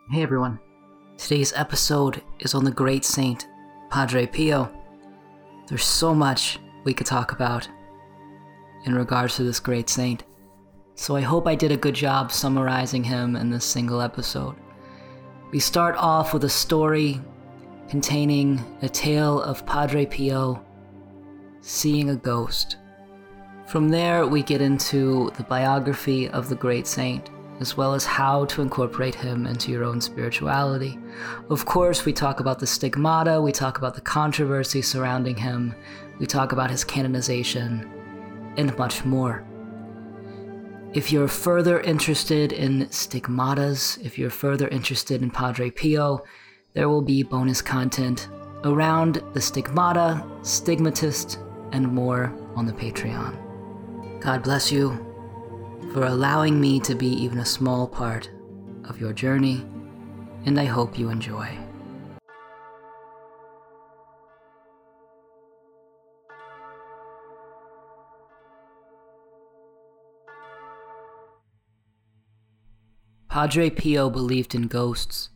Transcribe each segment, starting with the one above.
Hey everyone. Today's episode is on the great saint, Padre Pio. There's so much we could talk about in regards to this great saint, so I hope I did a good job summarizing him in this single episode. We start off with a story containing a tale of Padre Pio seeing a ghost. From there, we get into the biography of the great saint, as well as how to incorporate him into your own spirituality. Of course, we talk about the stigmata, we talk about the controversy surrounding him, we talk about his canonization, and much more. If you're further interested in stigmatas, if you're further interested in Padre Pio, there will be bonus content around the stigmata, stigmatist, and more on the Patreon. God bless you for allowing me to be even a small part of your journey, and I hope you enjoy. Padre Pio believed in ghosts.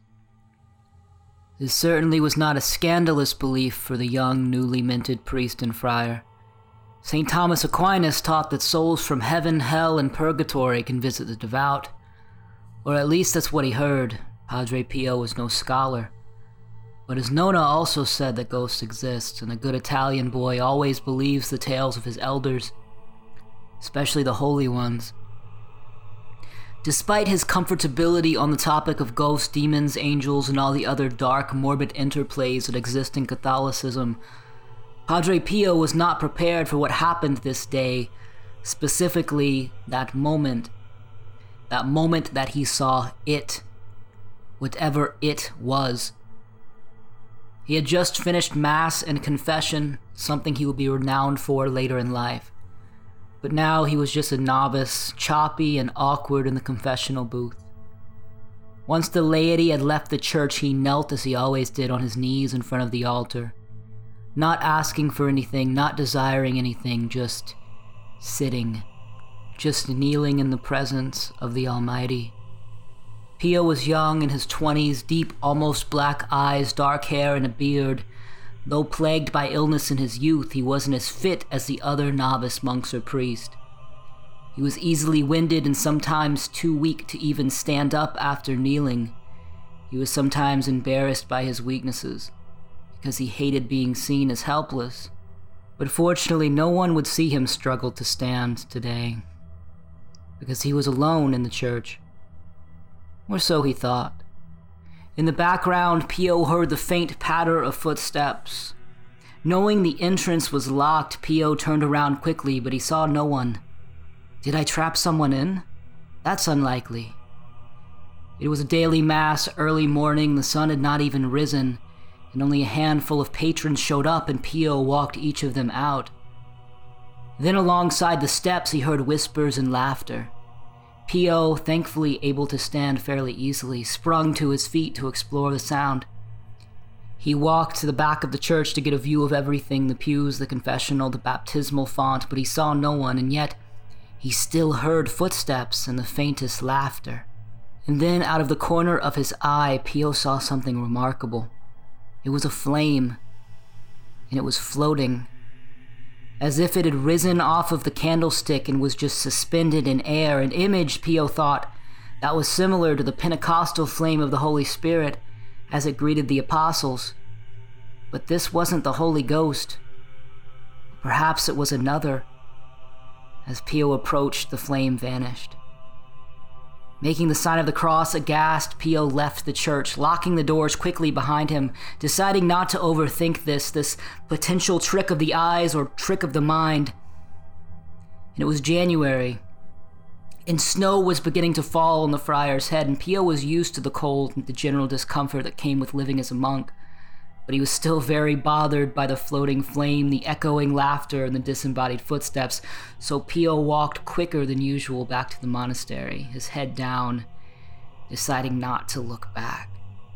This certainly was not a scandalous belief for the young, newly minted priest and friar. St. Thomas Aquinas taught that souls from heaven, hell, and purgatory can visit the devout. Or at least that's what he heard. Padre Pio was no scholar. But his nonna also said that ghosts exist, and a good Italian boy always believes the tales of his elders, especially the holy ones. Despite his comfortability on the topic of ghosts, demons, angels, and all the other dark, morbid interplays that exist in Catholicism, Padre Pio was not prepared for what happened this day, specifically that moment that he saw it, whatever it was. He had just finished Mass and confession, something he would be renowned for later in life. But now he was just a novice, choppy and awkward in the confessional booth. Once the laity had left the church, he knelt as he always did on his knees in front of the altar. Not asking for anything, not desiring anything, just sitting, just kneeling in the presence of the Almighty. Pio was young, in his 20s, deep, almost black eyes, dark hair, and a beard. Though plagued by illness in his youth, he wasn't as fit as the other novice monks or priests. He was easily winded and sometimes too weak to even stand up after kneeling. He was sometimes embarrassed by his weaknesses, because he hated being seen as helpless. But fortunately, no one would see him struggle to stand today, because he was alone in the church. Or so he thought. In the background, Pio heard the faint patter of footsteps. Knowing the entrance was locked, Pio turned around quickly, but he saw no one. Did I trap someone in? That's unlikely. It was a daily Mass, early morning, the sun had not even risen, and only a handful of patrons showed up, and Pio walked each of them out. Then alongside the steps he heard whispers and laughter. Pio, thankfully able to stand fairly easily, sprung to his feet to explore the sound. He walked to the back of the church to get a view of everything, the pews, the confessional, the baptismal font, but he saw no one, and yet he still heard footsteps and the faintest laughter. And then out of the corner of his eye, Pio saw something remarkable. It was a flame, and it was floating, as if it had risen off of the candlestick and was just suspended in air, an image, Pio thought, that was similar to the Pentecostal flame of the Holy Spirit as it greeted the apostles. But this wasn't the Holy Ghost. Perhaps it was another. As Pio approached, the flame vanished. Making the sign of the cross, aghast, Pio left the church, locking the doors quickly behind him, deciding not to overthink this potential trick of the eyes or trick of the mind. And it was January, and snow was beginning to fall on the friar's head, and Pio was used to the cold and the general discomfort that came with living as a monk. But he was still very bothered by the floating flame, the echoing laughter, and the disembodied footsteps, so Pio walked quicker than usual back to the monastery, his head down, deciding not to look back.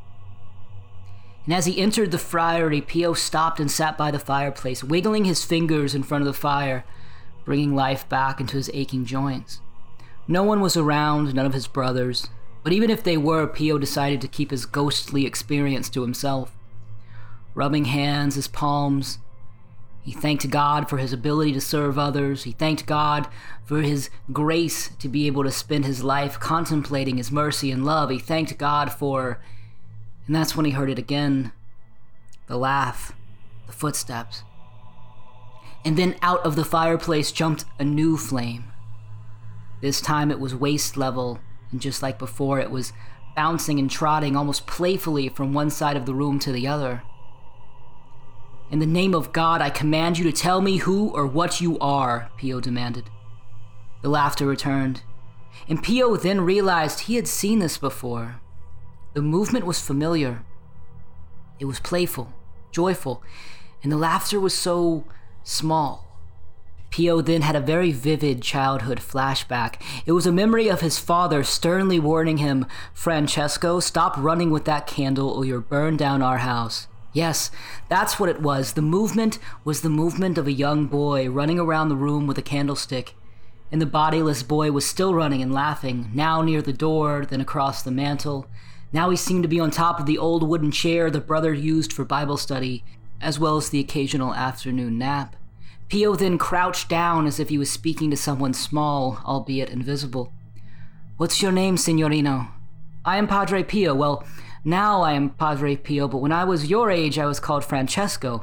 And as he entered the friary, Pio stopped and sat by the fireplace, wiggling his fingers in front of the fire, bringing life back into his aching joints. No one was around, none of his brothers, But even if they were, Pio decided to keep his ghostly experience to himself. Rubbing hands, his palms, he thanked God for his ability to serve others. He thanked God for his grace to be able to spend his life contemplating his mercy and love. He thanked God for... And that's when he heard it again. The laugh, the footsteps. And then out of the fireplace jumped a new flame. This time it was waist level, and just like before, it was bouncing and trotting almost playfully from one side of the room to the other. In the name of God, I command you to tell me who or what you are, Pio demanded. The laughter returned, and Pio then realized he had seen this before. The movement was familiar. It was playful, joyful, and the laughter was so small. Pio then had a very vivid childhood flashback. It was a memory of his father sternly warning him, "Francesco, stop running with that candle or you'll burn down our house." Yes, that's what it was. The movement was the movement of a young boy running around the room with a candlestick. And the bodiless boy was still running and laughing, now near the door, then across the mantel. Now he seemed to be on top of the old wooden chair the brother used for Bible study, as well as the occasional afternoon nap. Pio then crouched down as if he was speaking to someone small, albeit invisible. "What's your name, signorino?" "I am Padre Pio. Well, now I am Padre Pio, but when I was your age, I was called Francesco."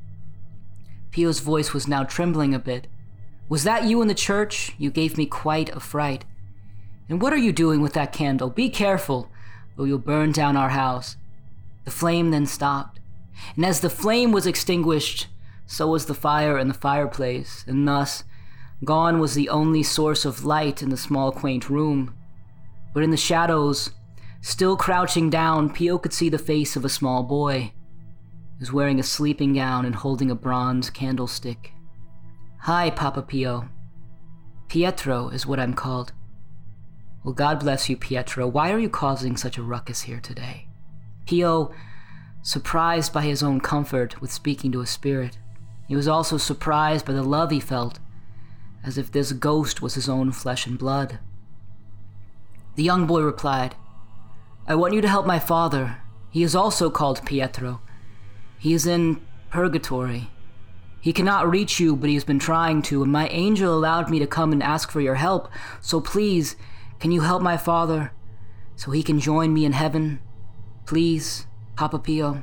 Pio's voice was now trembling a bit. "Was that you in the church? You gave me quite a fright. And what are you doing with that candle? Be careful, or you'll burn down our house." The flame then stopped, and as the flame was extinguished, so was the fire in the fireplace, and thus, gone was the only source of light in the small, quaint room. But in the shadows, still crouching down, Pio could see the face of a small boy. He was wearing a sleeping gown and holding a bronze candlestick. "Hi, Papa Pio. Pietro is what I'm called." "Well, God bless you, Pietro. Why are you causing such a ruckus here today?" Pio, surprised by his own comfort with speaking to a spirit, he was also surprised by the love he felt, as if this ghost was his own flesh and blood. The young boy replied, "I want you to help my father. He is also called Pietro. He is in purgatory. He cannot reach you, but he has been trying to, and my angel allowed me to come and ask for your help. So please, can you help my father so he can join me in heaven? Please, Papa Pio."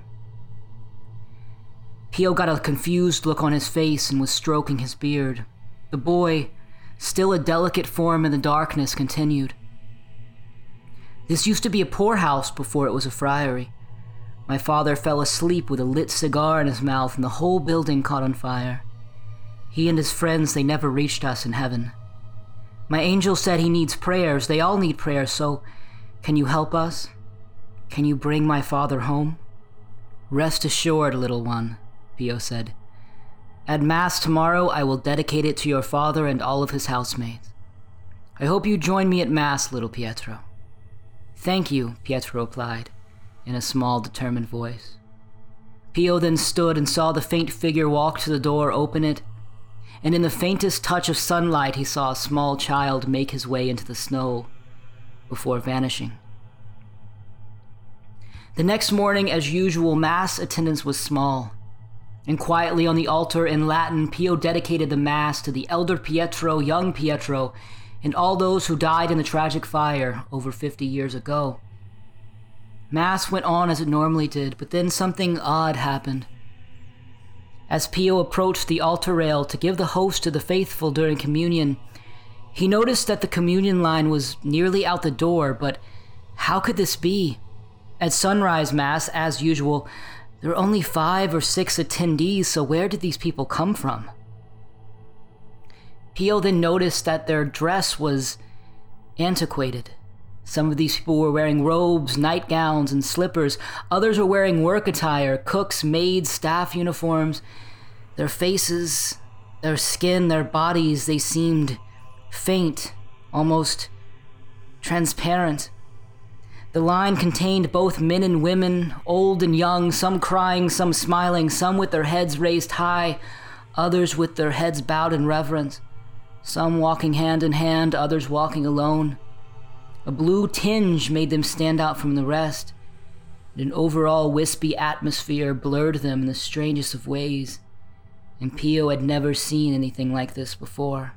Pio got a confused look on his face and was stroking his beard. The boy, still a delicate form in the darkness, continued. "This used to be a poorhouse before it was a friary. My father fell asleep with a lit cigar in his mouth and the whole building caught on fire. He and his friends, they never reached us in heaven. My angel said he needs prayers. They all need prayers, so can you help us? Can you bring my father home?" "Rest assured, little one," Pio said. "At Mass tomorrow, I will dedicate it to your father and all of his housemates. I hope you join me at Mass, little Pietro." "Thank you," Pietro replied, in a small, determined voice. Pio then stood and saw the faint figure walk to the door, open it, and in the faintest touch of sunlight he saw a small child make his way into the snow before vanishing. The next morning, as usual, Mass attendance was small, and quietly on the altar in Latin, Pio dedicated the Mass to the elder Pietro, young Pietro, and all those who died in the tragic fire over 50 years ago. Mass went on as it normally did, but then something odd happened. As Pio approached the altar rail to give the host to the faithful during communion, he noticed that the communion line was nearly out the door, but how could this be? At sunrise Mass, as usual, there were only 5 or 6 attendees, so where did these people come from? Pio then noticed that their dress was antiquated. Some of these people were wearing robes, nightgowns, and slippers. Others were wearing work attire, cooks, maids, staff uniforms. Their faces, their skin, their bodies, they seemed faint, almost transparent. The line contained both men and women, old and young, some crying, some smiling, some with their heads raised high, others with their heads bowed in reverence, some walking hand in hand, others walking alone. A blue tinge made them stand out from the rest. An overall wispy atmosphere blurred them in the strangest of ways, and Pio had never seen anything like this before.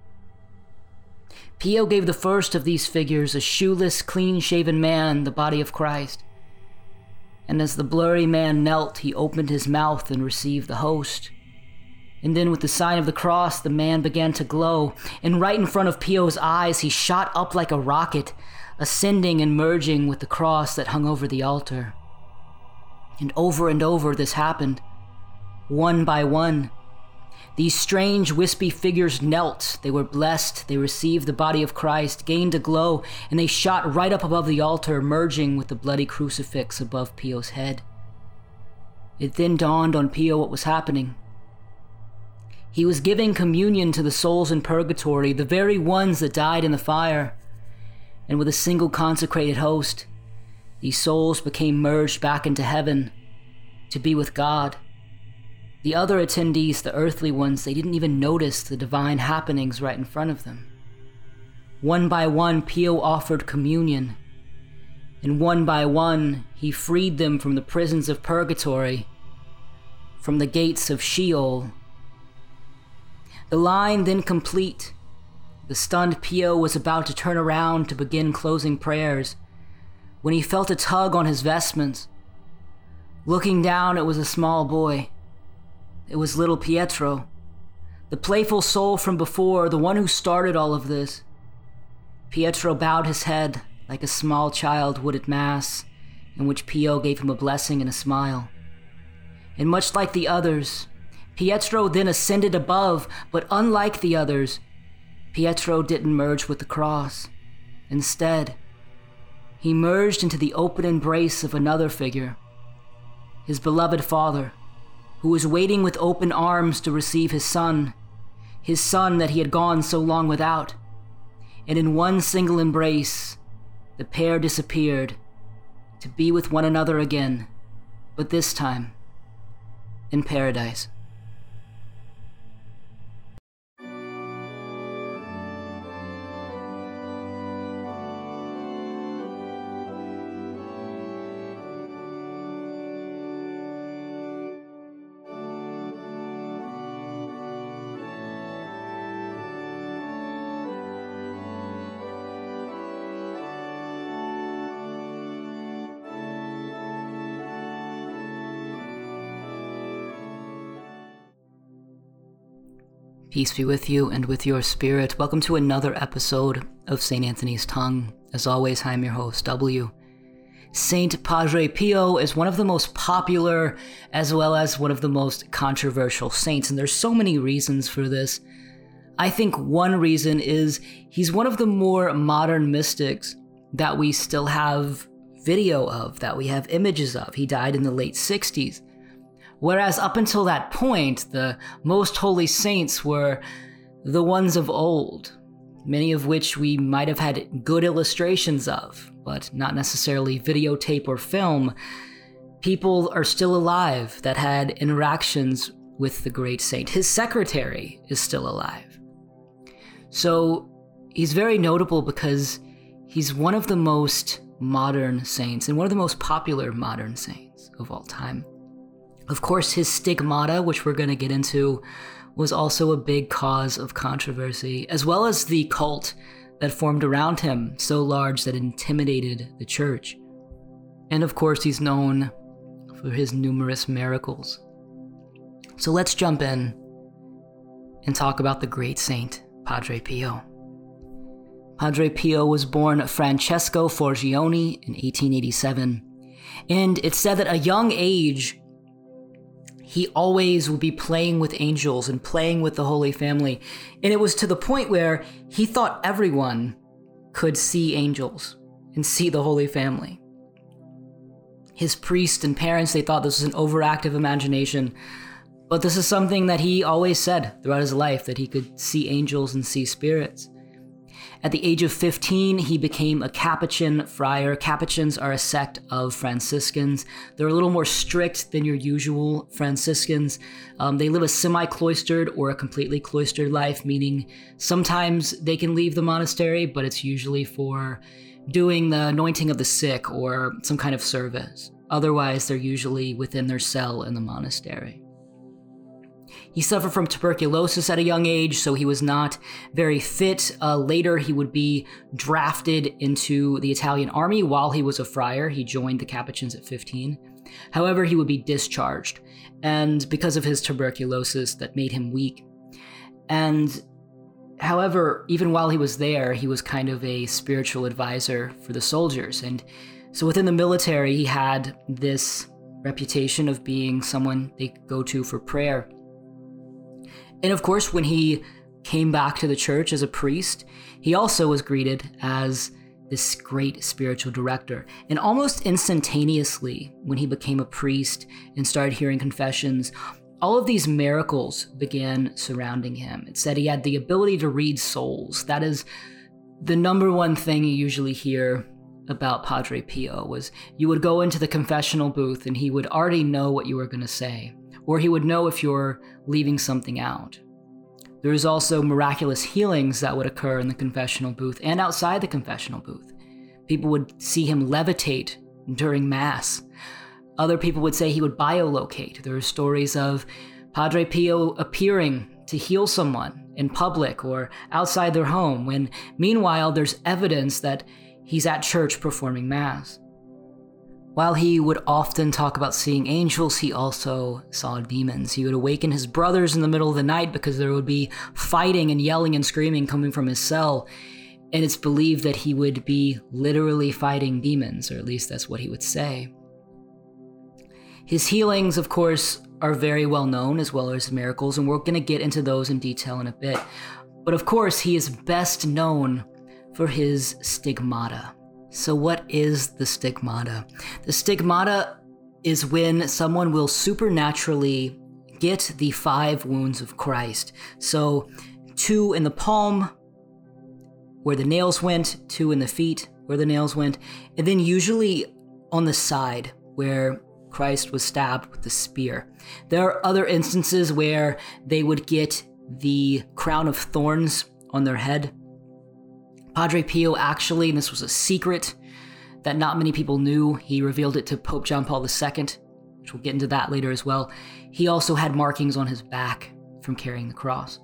Pio gave the first of these figures, a shoeless, clean-shaven man, the body of Christ. And as the blurry man knelt, he opened his mouth and received the host. And then with the sign of the cross, the man began to glow, and right in front of Pio's eyes, he shot up like a rocket, ascending and merging with the cross that hung over the altar. And over this happened, one by one. These strange, wispy figures knelt, they were blessed, they received the body of Christ, gained a glow, and they shot right up above the altar, merging with the bloody crucifix above Pio's head. It then dawned on Pio what was happening. He was giving communion to the souls in purgatory, the very ones that died in the fire. And with a single consecrated host, these souls became merged back into heaven to be with God. The other attendees, the earthly ones, they didn't even notice the divine happenings right in front of them. One by one, Pio offered communion, and one by one, he freed them from the prisons of purgatory, from the gates of Sheol. The line then complete, the stunned Pio was about to turn around to begin closing prayers when he felt a tug on his vestments. Looking down, it was a small boy. It was little Pietro, the playful soul from before, the one who started all of this. Pietro bowed his head like a small child would at Mass, in which Pio gave him a blessing and a smile. And much like the others, Pietro then ascended above, but unlike the others, Pietro didn't merge with the cross. Instead, he merged into the open embrace of another figure, his beloved Father, who was waiting with open arms to receive his son that he had gone so long without. And in one single embrace, the pair disappeared to be with one another again, but this time in paradise. Peace be with you and with your spirit. Welcome to another episode of St. Anthony's Tongue. As always, I'm your host, W. Saint Padre Pio is one of the most popular as well as one of the most controversial saints, and there's so many reasons for this. I think one reason is he's one of the more modern mystics that we still have video of, that we have images of. He died in the late 60s. Whereas up until that point, the most holy saints were the ones of old, many of which we might have had good illustrations of, but not necessarily videotape or film. People are still alive that had interactions with the great saint. His secretary is still alive. So he's very notable because he's one of the most modern saints and one of the most popular modern saints of all time. Of course, his stigmata, which we're going to get into, was also a big cause of controversy, as well as the cult that formed around him, so large that it intimidated the church. And of course, he's known for his numerous miracles. So let's jump in and talk about the great saint, Padre Pio. Padre Pio was born Francesco Forgione in 1887, and it's said that at a young age, he always would be playing with angels and playing with the Holy Family. And it was to the point where he thought everyone could see angels and see the Holy Family. His priests and parents, they thought this was an overactive imagination. But this is something that he always said throughout his life, that he could see angels and see spirits. At the age of 15, he became a Capuchin friar. Capuchins are a sect of Franciscans. They're a little more strict than your usual Franciscans. They live a semi-cloistered or a completely cloistered life, meaning sometimes they can leave the monastery, but it's usually for doing the anointing of the sick or some kind of service. Otherwise, they're usually within their cell in the monastery. He suffered from tuberculosis at a young age, so he was not very fit. Later, he would be drafted into the Italian army while he was a friar. He joined the Capuchins at 15. However, he would be discharged, and because of his tuberculosis, that made him weak. And however, even while he was there, he was kind of a spiritual advisor for the soldiers. And so within the military, he had this reputation of being someone they could go to for prayer. And of course, when he came back to the church as a priest, he also was greeted as this great spiritual director. And almost instantaneously, when he became a priest and started hearing confessions, all of these miracles began surrounding him. It said he had the ability to read souls. That is the number one thing you usually hear about Padre Pio, was you would go into the confessional booth and he would already know what you were going to say, or he would know if you're leaving something out. There was also miraculous healings that would occur in the confessional booth and outside the confessional booth. People would see him levitate during Mass. Other people would say he would biolocate. There are stories of Padre Pio appearing to heal someone in public or outside their home, when meanwhile there's evidence that he's at church performing Mass. While he would often talk about seeing angels, he also saw demons. He would awaken his brothers in the middle of the night because there would be fighting and yelling and screaming coming from his cell. And it's believed that he would be literally fighting demons, or at least that's what he would say. His healings, of course, are very well known, as well as miracles, and we're going to get into those in detail in a bit. But of course, he is best known for his stigmata. So what is the stigmata? The stigmata is when someone will supernaturally get the 5 wounds of Christ. So 2 in the palm, where the nails went, 2 in the feet, where the nails went, and then usually on the side, where Christ was stabbed with the spear. There are other instances where they would get the crown of thorns on their head. Padre Pio actually, and this was a secret that not many people knew, he revealed it to Pope John Paul II, which we'll get into that later as well. He also had markings on his back from carrying the cross.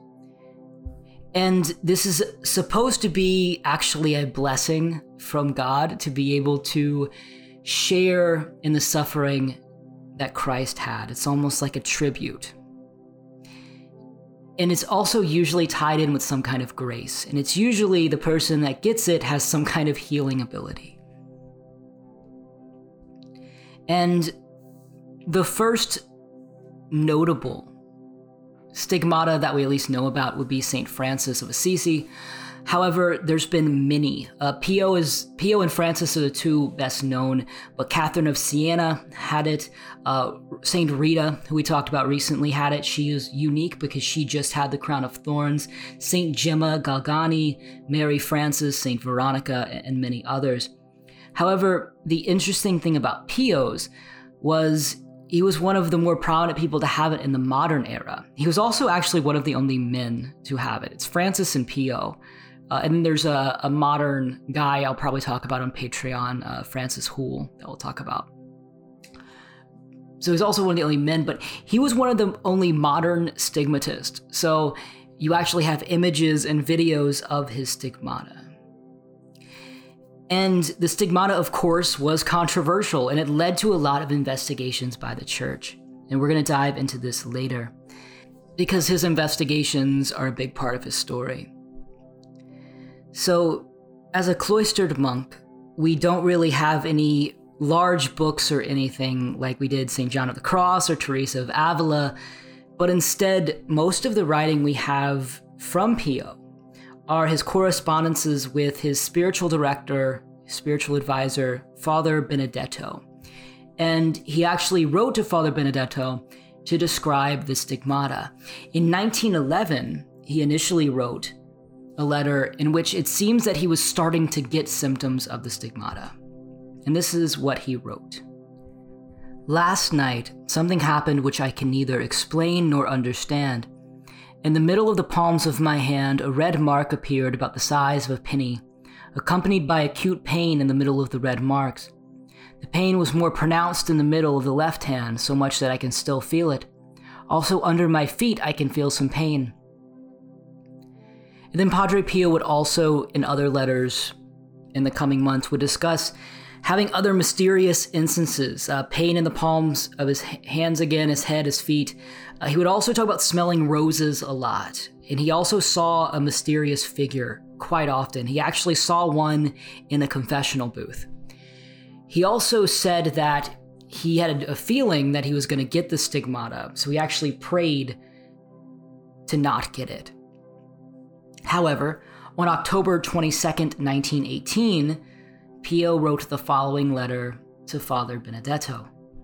And this is supposed to be actually a blessing from God, to be able to share in the suffering that Christ had. It's almost like a tribute. And it's also usually tied in with some kind of grace. And it's usually the person that gets it has some kind of healing ability. And the first notable stigmata that we at least know about would be St. Francis of Assisi. However, there's been many. Pio and Francis are the 2 best known, but Catherine of Siena had it. St. Rita, who we talked about recently, had it. She is unique because she just had the crown of thorns. St. Gemma Galgani, Mary Frances, St. Veronica, and many others. However, the interesting thing about Pio's was he was one of the more prominent people to have it in the modern era. He was also actually one of the only men to have it. It's Francis and Pio. And then there's a modern guy I'll probably talk about on Patreon, Francis Houle, that we'll talk about. So he's also one of the only men, but he was one of the only modern stigmatists. So you actually have images and videos of his stigmata. And the stigmata, of course, was controversial, and it led to a lot of investigations by the church. And we're going to dive into this later, because his investigations are a big part of his story. So, as a cloistered monk, we don't really have any large books or anything like we did St. John of the Cross or Teresa of Avila, but instead, most of the writing we have from Pio are his correspondences with his spiritual director, spiritual advisor, Father Benedetto. And he actually wrote to Father Benedetto to describe the stigmata. In 1911, he initially wrote a letter in which it seems that he was starting to get symptoms of the stigmata. And this is what he wrote. Last night, something happened which I can neither explain nor understand. In the middle of the palms of my hand, a red mark appeared about the size of a penny. accompanied by acute pain in the middle of the red marks. The pain was more pronounced in the middle of the left hand, so much that I can still feel it. Also, under my feet, I can feel some pain. And then Padre Pio would also, in other letters in the coming months, would discuss having other mysterious instances, pain in the palms of his hands again, his head, his feet. He would also talk about smelling roses a lot. And he also saw a mysterious figure quite often. He actually saw one in a confessional booth. He also said that he had a feeling that he was going to get the stigmata, so he actually prayed to not get it. However, on October 22nd, 1918, Pio wrote the following letter to Father Benedetto.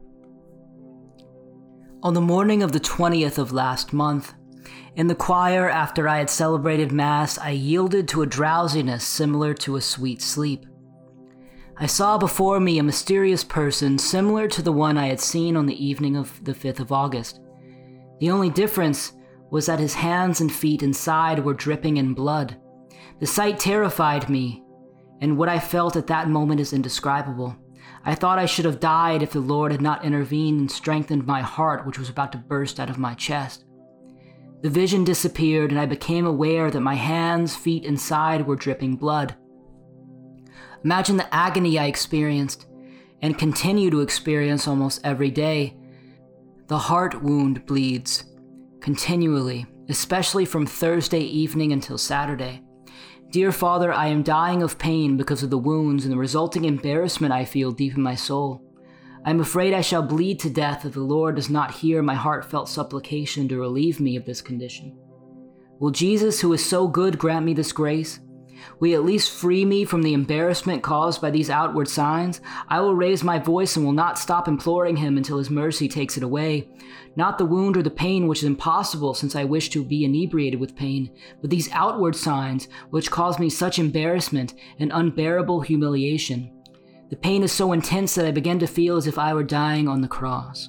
On the morning of the 20th of last month, in the choir after I had celebrated Mass, I yielded to a drowsiness similar to a sweet sleep. I saw before me a mysterious person similar to the one I had seen on the evening of the 5th of August. The only difference was that his hands and feet inside were dripping in blood. The sight terrified me, and what I felt at that moment is indescribable. I thought I should have died if the Lord had not intervened and strengthened my heart, which was about to burst out of my chest. The vision disappeared, and I became aware that my hands, feet, and side were dripping blood. Imagine the agony I experienced, and continue to experience almost every day. The heart wound bleeds continually, especially from Thursday evening until Saturday. Dear Father, I am dying of pain because of the wounds and the resulting embarrassment I feel deep in my soul. I am afraid I shall bleed to death if the Lord does not hear my heartfelt supplication to relieve me of this condition. Will Jesus, who is so good, grant me this grace? Will he at least free me from the embarrassment caused by these outward signs? I will raise my voice and will not stop imploring him until his mercy takes it away. Not the wound or the pain, which is impossible since I wish to be inebriated with pain, but these outward signs which cause me such embarrassment and unbearable humiliation. The pain is so intense that I begin to feel as if I were dying on the cross.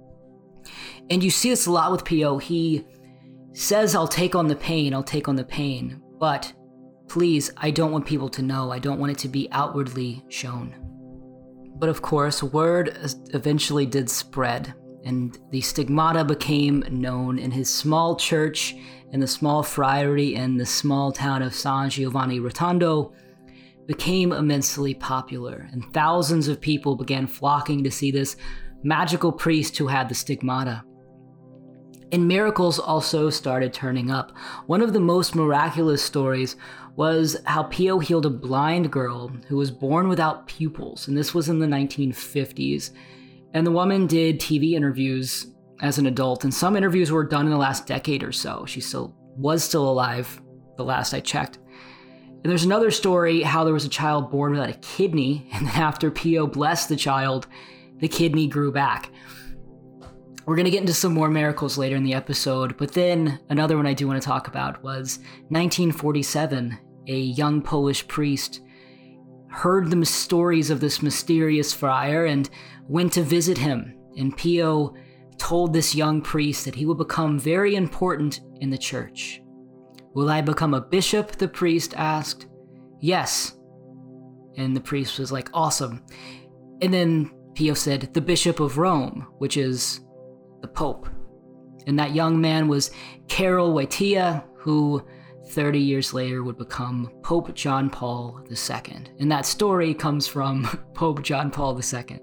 And you see this a lot with Pio. He says, I'll take on the pain, but please, I don't want people to know. I don't want it to be outwardly shown. But of course, word eventually did spread, and the stigmata became known in his small church, in the small friary in the small town of San Giovanni Rotondo, became immensely popular, and thousands of people began flocking to see this magical priest who had the stigmata. And miracles also started turning up. One of the most miraculous stories was how Pio healed a blind girl who was born without pupils, and this was in the 1950s. And the woman did TV interviews as an adult, and some interviews were done in the last decade or so. She was still alive, the last I checked. And there's another story how there was a child born without a kidney, and then after Pio blessed the child, the kidney grew back. We're going to get into some more miracles later in the episode, but then another one I do want to talk about was 1947. A young Polish priest heard the stories of this mysterious friar and went to visit him. And Pio told this young priest that he would become very important in the church. Will I become a bishop? The priest asked. Yes. And the priest was like, awesome. And then Pio said, the Bishop of Rome, which is the Pope. And that young man was Karol Wojtyła, who 30 years later would become Pope John Paul II. And that story comes from Pope John Paul II.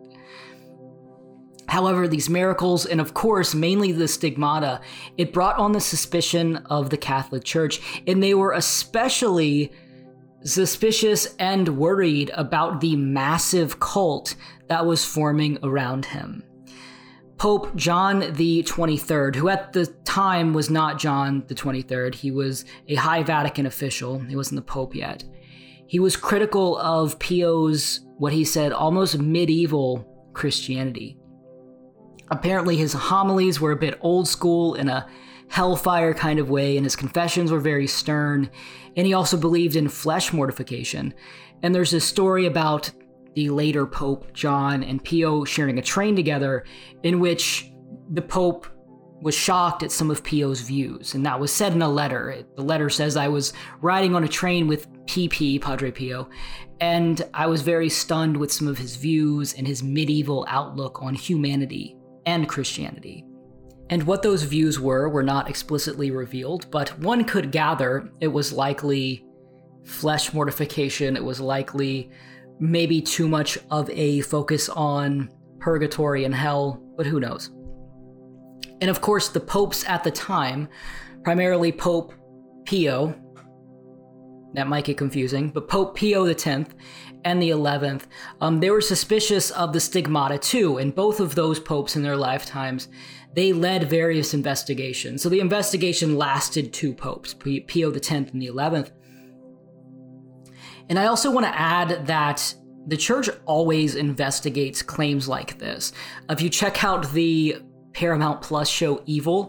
However, these miracles, and of course, mainly the stigmata, it brought on the suspicion of the Catholic Church, and they were especially suspicious and worried about the massive cult that was forming around him. Pope John the 23rd, who at the time was not John the 23rd, he was a High Vatican official, he wasn't the Pope yet. He was critical of Pio's, what he said, almost medieval Christianity. Apparently his homilies were a bit old school in a hellfire kind of way, and his confessions were very stern, and he also believed in flesh mortification. And there's this story about the later Pope John and Pio sharing a train together in which the Pope was shocked at some of Pio's views, and that was said in a letter. The letter says, "I was riding on a train with PP, Padre Pio, and I was very stunned with some of his views and his medieval outlook on humanity and Christianity." And what those views were not explicitly revealed, but one could gather it was likely flesh mortification. It was likely maybe too much of a focus on purgatory and hell, but who knows? And of course, the popes at the time, primarily Pope Pio, that might get confusing, but Pope Pio X and the 11th, they were suspicious of the stigmata too, and both of those popes in their lifetimes, they led various investigations. So the investigation lasted 2 popes, Pio X and the 11th. And I also want to add that the church always investigates claims like this. If you check out the Paramount Plus show Evil,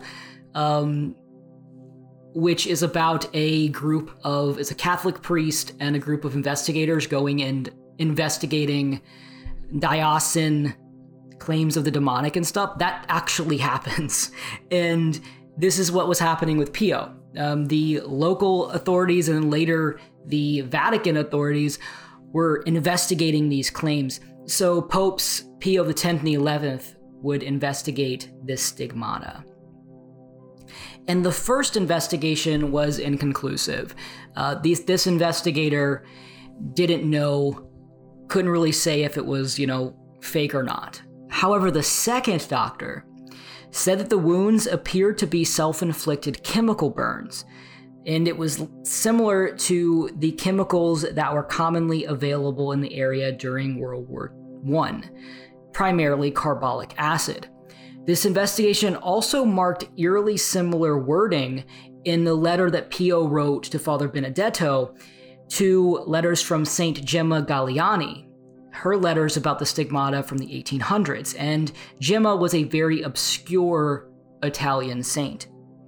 which is about it's a Catholic priest and a group of investigators going and investigating diocesan claims of the demonic and stuff, that actually happens. And this is what was happening with Pio. The local authorities and later the Vatican authorities were investigating these claims. So Popes Pio X and the 11th would investigate this stigmata. And the first investigation was inconclusive. This investigator didn't know, couldn't really say if it was, fake or not. However, the second doctor said that the wounds appeared to be self-inflicted chemical burns, and it was similar to the chemicals that were commonly available in the area during World War I, primarily carbolic acid. This investigation also marked eerily similar wording in the letter that Pio wrote to Father Benedetto to letters from Saint Gemma Galliani, her letters about the stigmata from the 1800s, and Gemma was a very obscure Italian saint.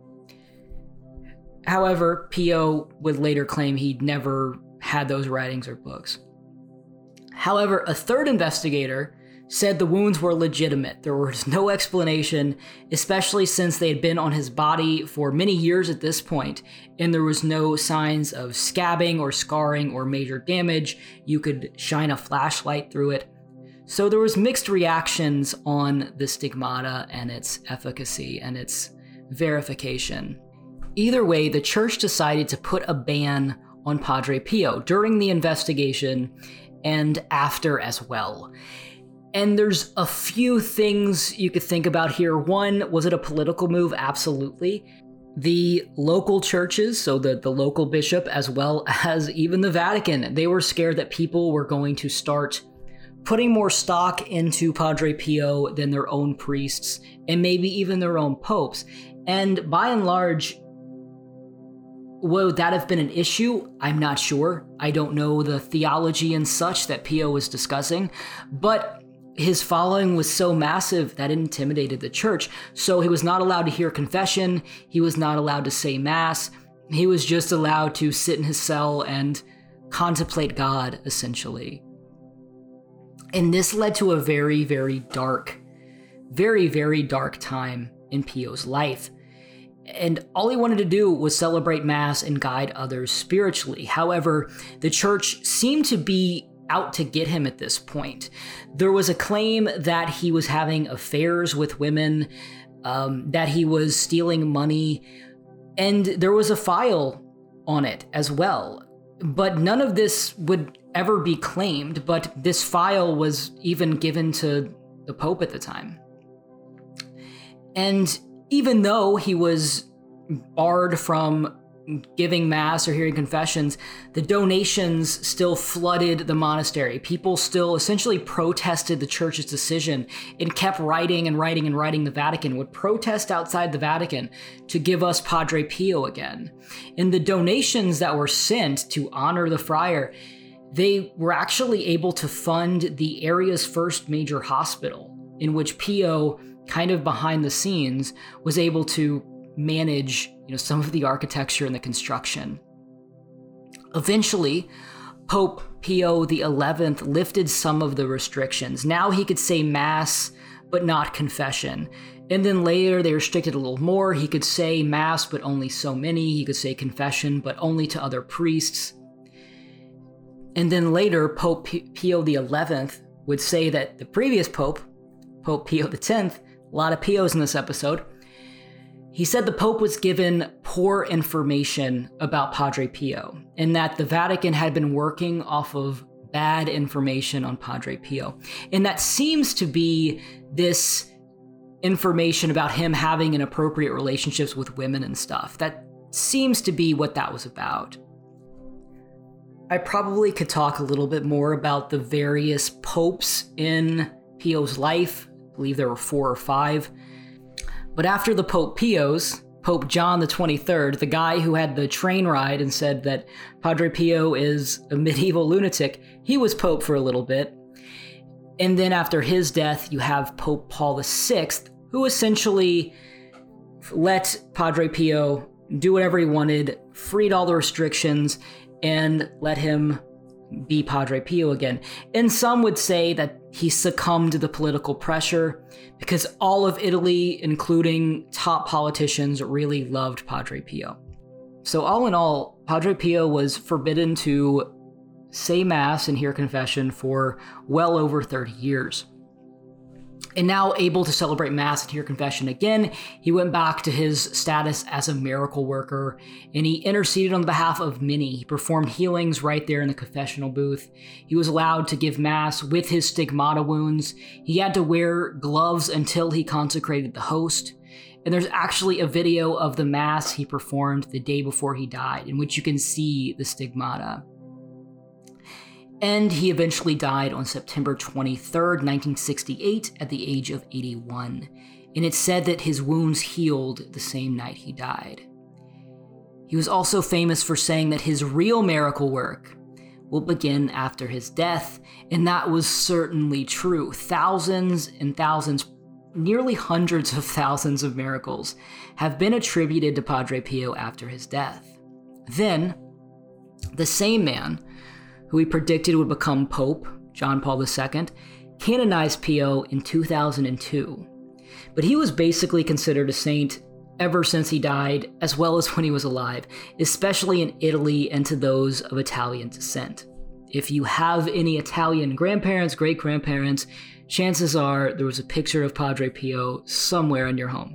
However, Pio would later claim he'd never had those writings or books. However, a third investigator said the wounds were legitimate. There was no explanation, especially since they had been on his body for many years at this point, and there was no signs of scabbing or scarring or major damage. You could shine a flashlight through it. So there was mixed reactions on the stigmata and its efficacy and its verification. Either way, the church decided to put a ban on Padre Pio during the investigation and after as well. And there's a few things you could think about here. One, was it a political move? Absolutely. The local churches, so the local bishop, as well as even the Vatican, they were scared that people were going to start putting more stock into Padre Pio than their own priests, and maybe even their own popes. And by and large, would that have been an issue? I'm not sure. I don't know the theology and such that Pio was discussing, but his following was so massive that it intimidated the church. So he was not allowed to hear confession. He was not allowed to say mass. He was just allowed to sit in his cell and contemplate God, essentially. And this led to a very, very dark time in Pio's life. And all he wanted to do was celebrate Mass and guide others spiritually. However, the church seemed to be out to get him at this point. There was a claim that he was having affairs with women, that he was stealing money, and there was a file on it as well. But none of this would ever be claimed, but this file was even given to the Pope at the time. And even though he was barred from giving Mass or hearing confessions, the donations still flooded the monastery. People still essentially protested the church's decision and kept writing. The Vatican would protest outside the Vatican to give us Padre Pio again. And the donations that were sent to honor the friar, they were actually able to fund the area's first major hospital, in which Pio, kind of behind the scenes, was able to manage some of the architecture and the construction. Eventually, Pope Pio XI lifted some of the restrictions. Now he could say Mass, but not confession. And then later they restricted a little more. He could say Mass, but only so many. He could say confession, but only to other priests. And then later, Pope Pio XI would say that the previous Pope, Pope Pio X, a lot of Pios in this episode, he said the Pope was given poor information about Padre Pio, and that the Vatican had been working off of bad information on Padre Pio. And that seems to be this information about him having inappropriate relationships with women and stuff. That seems to be what that was about. I probably could talk a little bit more about the various popes in Pio's life. I believe there were 4 or 5. But after the Pope Pios, Pope John the 23rd, the guy who had the train ride and said that Padre Pio is a medieval lunatic, he was Pope for a little bit. And then after his death, you have Pope Paul VI, who essentially let Padre Pio do whatever he wanted, freed all the restrictions, and let him be Padre Pio again. And some would say that he succumbed to the political pressure because all of Italy, including top politicians, really loved Padre Pio. So all in all, Padre Pio was forbidden to say Mass and hear confession for well over 30 years. And now able to celebrate Mass and hear confession again, he went back to his status as a miracle worker, and he interceded on behalf of many. He performed healings right there in the confessional booth. He was allowed to give Mass with his stigmata wounds. He had to wear gloves until he consecrated the host. And there's actually a video of the Mass he performed the day before he died, in which you can see the stigmata. And he eventually died on September 23rd, 1968, at the age of 81. And it's said that his wounds healed the same night he died. He was also famous for saying that his real miracle work will begin after his death, and that was certainly true. Thousands and thousands, nearly hundreds of thousands of miracles have been attributed to Padre Pio after his death. Then, the same man who he predicted would become Pope, John Paul II, canonized Pio in 2002. But he was basically considered a saint ever since he died, as well as when he was alive, especially in Italy and to those of Italian descent. If you have any Italian grandparents, great-grandparents, chances are there was a picture of Padre Pio somewhere in your home.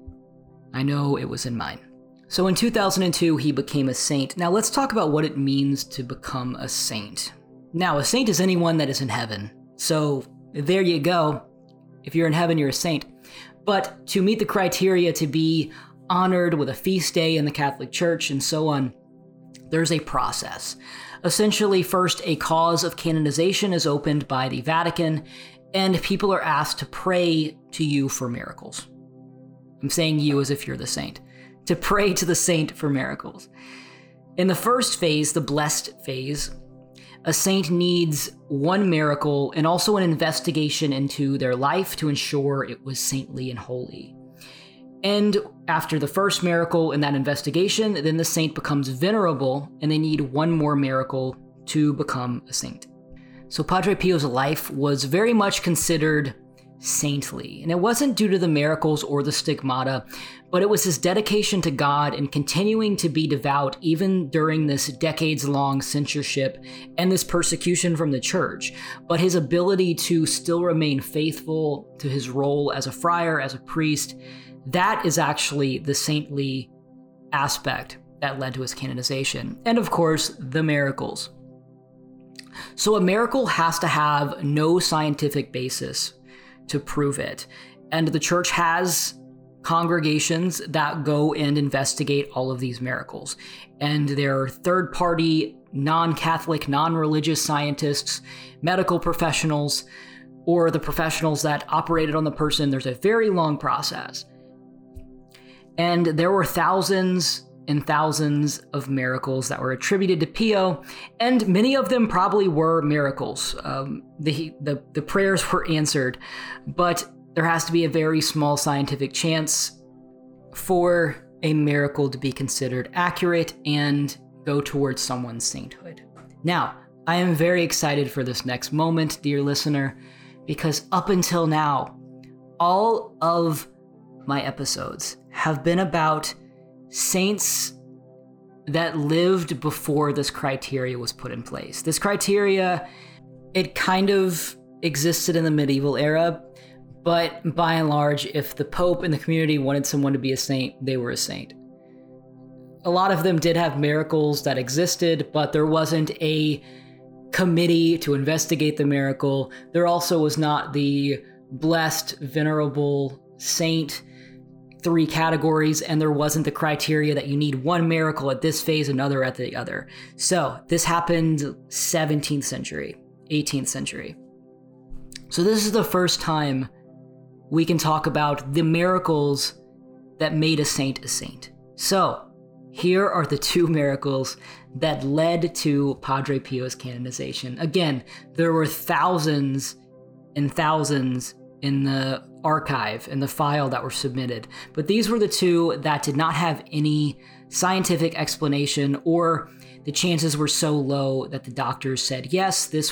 I know it was in mine. So in 2002, he became a saint. Now let's talk about what it means to become a saint. Now, a saint is anyone that is in heaven. So there you go. If you're in heaven, you're a saint. But to meet the criteria to be honored with a feast day in the Catholic Church and so on, there's a process. Essentially, first, a cause of canonization is opened by the Vatican, and people are asked to pray to you for miracles. I'm saying you as if you're the saint. To pray to the saint for miracles. In the first phase, the blessed phase, a saint needs one miracle and also an investigation into their life to ensure it was saintly and holy. And after the first miracle and that investigation, then the saint becomes venerable and they need one more miracle to become a saint. So Padre Pio's life was very much considered saintly, and it wasn't due to the miracles or the stigmata, but it was his dedication to God and continuing to be devout even during this decades-long censorship and this persecution from the church, but his ability to still remain faithful to his role as a friar, as a priest, that is actually the saintly aspect that led to his canonization. And of course, the miracles. So a miracle has to have no scientific basis to prove it. And the church has congregations that go and investigate all of these miracles. And there are third-party, non-Catholic, non-religious scientists, medical professionals, or the professionals that operated on the person. There's a very long process. And there were thousands and thousands of miracles that were attributed to Pio, and many of them probably were miracles. The prayers were answered, but there has to be a very small scientific chance for a miracle to be considered accurate and go towards someone's sainthood. Now, I am very excited for this next moment, dear listener, because up until now, all of my episodes have been about saints that lived before this criteria was put in place. This criteria, it kind of existed in the medieval era, but by and large, if the Pope and the community wanted someone to be a saint, they were a saint. A lot of them did have miracles that existed, but there wasn't a committee to investigate the miracle. There also was not the blessed, venerable saint, 3 categories, and there wasn't the criteria that you need one miracle at this phase, another at the other. So this happened 17th century, 18th century. So this is the first time we can talk about the miracles that made a saint a saint. So here are the 2 miracles that led to Padre Pio's canonization. Again, there were thousands and thousands in the archive, in the file that were submitted, but these were the 2 that did not have any scientific explanation, or the chances were so low that the doctors said, yes, this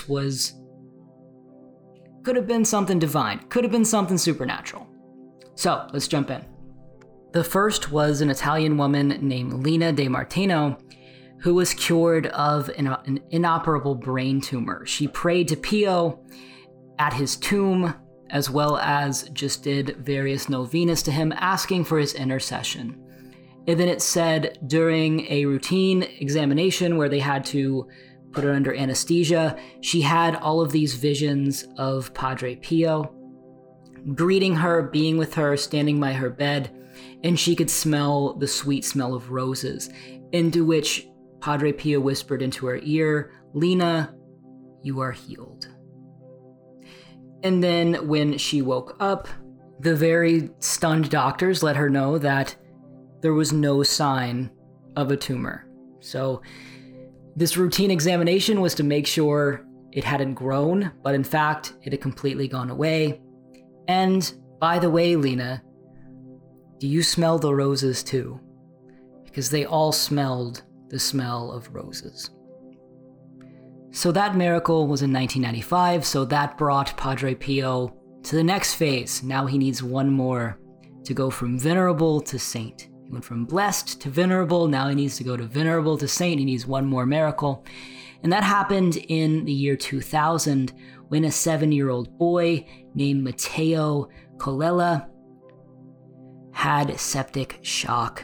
could have been something divine, could have been something supernatural. So let's jump in. The first was an Italian woman named Lina De Martino, who was cured of an inoperable brain tumor. She prayed to Pio at his tomb, as well as just did various novenas to him, asking for his intercession. And then it said during a routine examination where they had to put her under anesthesia, she had all of these visions of Padre Pio, greeting her, being with her, standing by her bed, and she could smell the sweet smell of roses, into which Padre Pio whispered into her ear, "Lina, you are healed." And then when she woke up, the very stunned doctors let her know that there was no sign of a tumor. So this routine examination was to make sure it hadn't grown, but in fact, it had completely gone away. And by the way, Lina, do you smell the roses too? Because they all smelled the smell of roses. So that miracle was in 1995, so that brought Padre Pio to the next phase. Now he needs one more to go from venerable to saint. He went from blessed to venerable, now he needs to go to venerable to saint. He needs one more miracle. And that happened in the year 2000 when a 7-year-old boy named Matteo Colella had septic shock.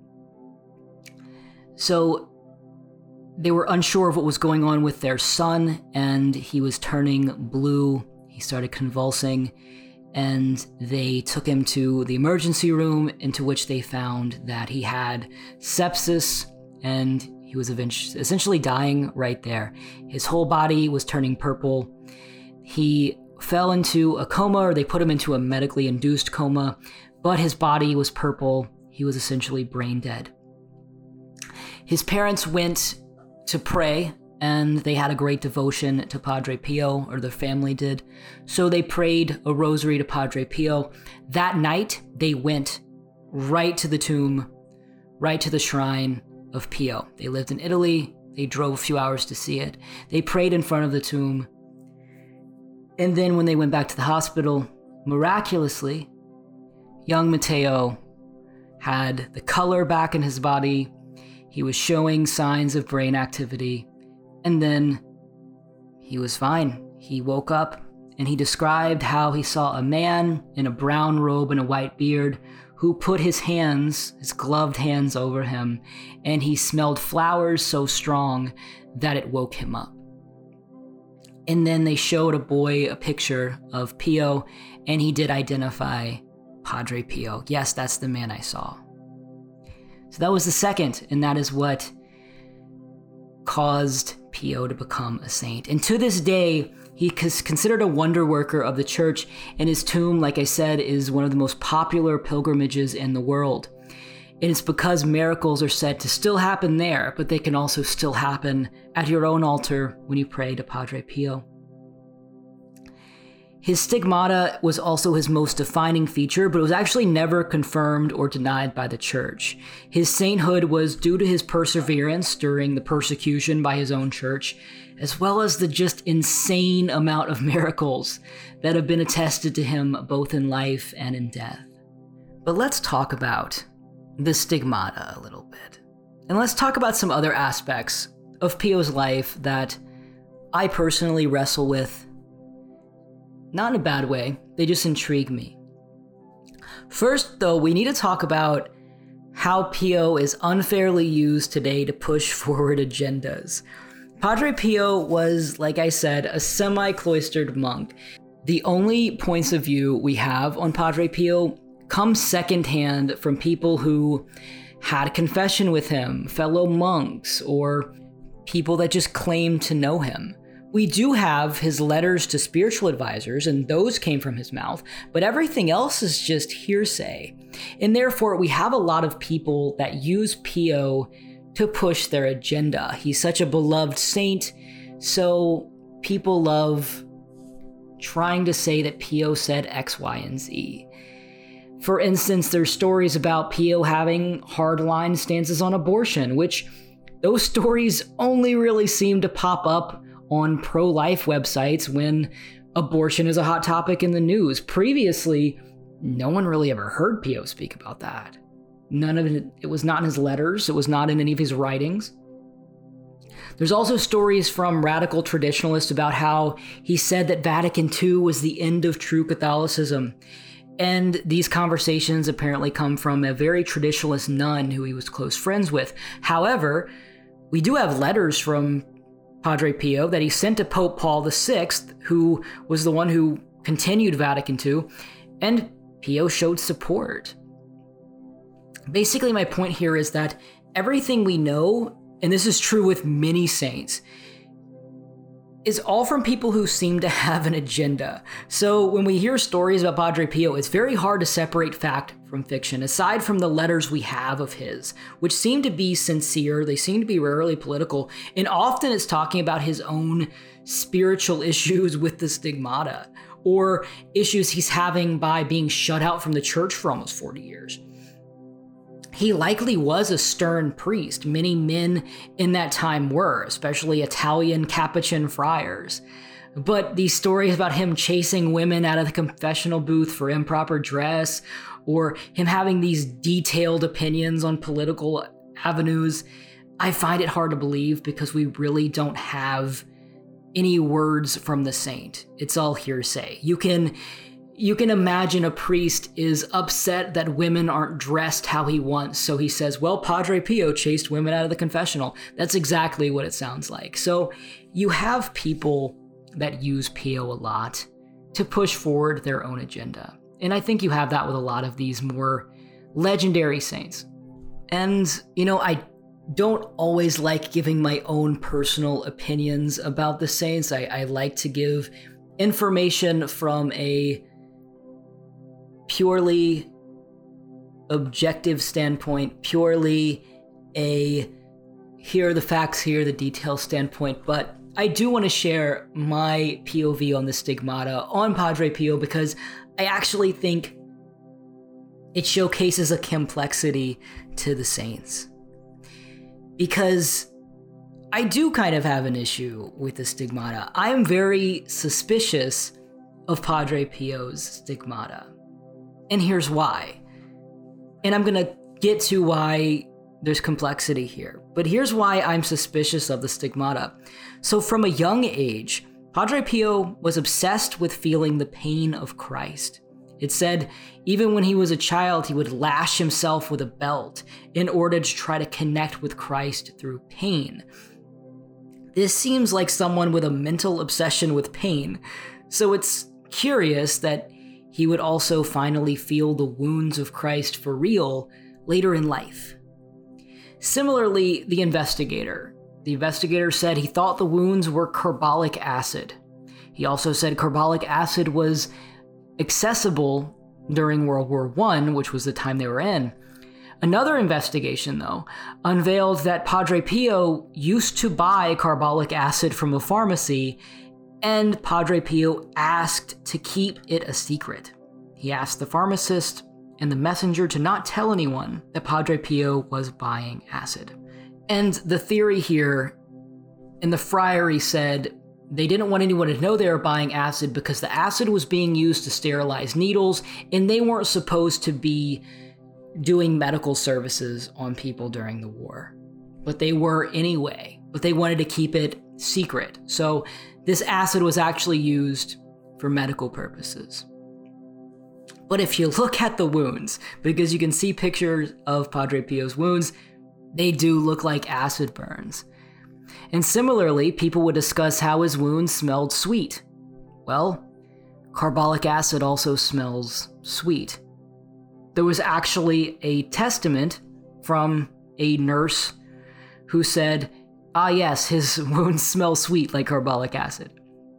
So they were unsure of what was going on with their son, and he was turning blue. He started convulsing, and they took him to the emergency room, into which they found that he had sepsis, and he was essentially dying right there. His whole body was turning purple. He fell into a coma, or they put him into a medically induced coma, but his body was purple. He was essentially brain dead. His parents went to pray, and they had a great devotion to Padre Pio, or their family did. So they prayed a rosary to Padre Pio. That night, they went right to the tomb, right to the shrine of Pio. They lived in Italy. They drove a few hours to see it. They prayed in front of the tomb. And then when they went back to the hospital, miraculously, young Matteo had the color back in his body. He was showing signs of brain activity, and then he was fine. He woke up, and he described how he saw a man in a brown robe and a white beard who put his hands, his gloved hands, over him, and he smelled flowers so strong that it woke him up. And then they showed a boy a picture of Pio, and he did identify Padre Pio. Yes, that's the man I saw. So that was the second, and that is what caused Pio to become a saint. And to this day, he is considered a wonder worker of the church, and his tomb, like I said, is one of the most popular pilgrimages in the world. And it's because miracles are said to still happen there, but they can also still happen at your own altar when you pray to Padre Pio. His stigmata was also his most defining feature, but it was actually never confirmed or denied by the church. His sainthood was due to his perseverance during the persecution by his own church, as well as the just insane amount of miracles that have been attested to him both in life and in death. But let's talk about the stigmata a little bit. And let's talk about some other aspects of Pio's life that I personally wrestle with. Not in a bad way, they just intrigue me. First, though, we need to talk about how Pio is unfairly used today to push forward agendas. Padre Pio was, like I said, a semi-cloistered monk. The only points of view we have on Padre Pio come secondhand from people who had confession with him, fellow monks, or people that just claimed to know him. We do have his letters to spiritual advisors, and those came from his mouth, but everything else is just hearsay. And therefore, we have a lot of people that use Pio to push their agenda. He's such a beloved saint, so people love trying to say that Pio said X, Y, and Z. For instance, there's stories about Pio having hardline stances on abortion, which those stories only really seem to pop up on pro-life websites when abortion is a hot topic in the news. Previously, no one really ever heard Pio speak about that. None of it, it was not in his letters, it was not in any of his writings. There's also stories from radical traditionalists about how he said that Vatican II was the end of true Catholicism. And these conversations apparently come from a very traditionalist nun who he was close friends with. However, we do have letters from Padre Pio that he sent to Pope Paul VI, who was the one who continued Vatican II, and Pio showed support. Basically, my point here is that everything we know, and this is true with many saints, is all from people who seem to have an agenda. So when we hear stories about Padre Pio, it's very hard to separate fact from fiction, aside from the letters we have of his, which seem to be sincere, they seem to be rarely political, and often it's talking about his own spiritual issues with the stigmata, or issues he's having by being shut out from the church for almost 40 years. He likely was a stern priest. Many men in that time were, especially Italian Capuchin friars. But these stories about him chasing women out of the confessional booth for improper dress, or him having these detailed opinions on political avenues, I find it hard to believe because we really don't have any words from the saint. It's all hearsay. You can imagine a priest is upset that women aren't dressed how he wants, so he says, well, Padre Pio chased women out of the confessional. That's exactly what it sounds like. So you have people that use Pio a lot to push forward their own agenda. And I think you have that with a lot of these more legendary saints. And, I don't always like giving my own personal opinions about the saints. I like to give information from a purely objective standpoint, purely a here are the facts, here are the details standpoint, but I do want to share my POV on the stigmata on Padre Pio because I actually think it showcases a complexity to the saints. Because I do kind of have an issue with the stigmata. I am very suspicious of Padre Pio's stigmata. And here's why. And I'm going to get to why there's complexity here. But here's why I'm suspicious of the stigmata. So from a young age, Padre Pio was obsessed with feeling the pain of Christ. It said even when he was a child, he would lash himself with a belt in order to try to connect with Christ through pain. This seems like someone with a mental obsession with pain. So it's curious that he would also finally feel the wounds of Christ for real later in life. Similarly, the investigator said he thought the wounds were carbolic acid. He also said carbolic acid was accessible during World War I, which was the time they were in. Another investigation, though, unveiled that Padre Pio used to buy carbolic acid from a pharmacy, and Padre Pio asked to keep it a secret. He asked the pharmacist and the messenger to not tell anyone that Padre Pio was buying acid. And the theory here, and the friary said, They didn't want anyone to know they were buying acid because the acid was being used to sterilize needles, and they weren't supposed to be doing medical services on people during the war. But they were anyway, but they wanted to keep it secret. So this acid was actually used for medical purposes. But if you look at the wounds, because you can see pictures of Padre Pio's wounds, they do look like acid burns. And similarly, people would discuss how his wounds smelled sweet. Well, carbolic acid also smells sweet. There was actually a testament from a nurse who said, yes, his wounds smell sweet like carbolic acid.